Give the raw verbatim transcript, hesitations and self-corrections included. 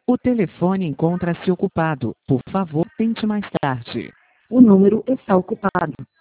O telefone encontra-se ocupado. Por favor, tente mais tarde. O número está ocupado.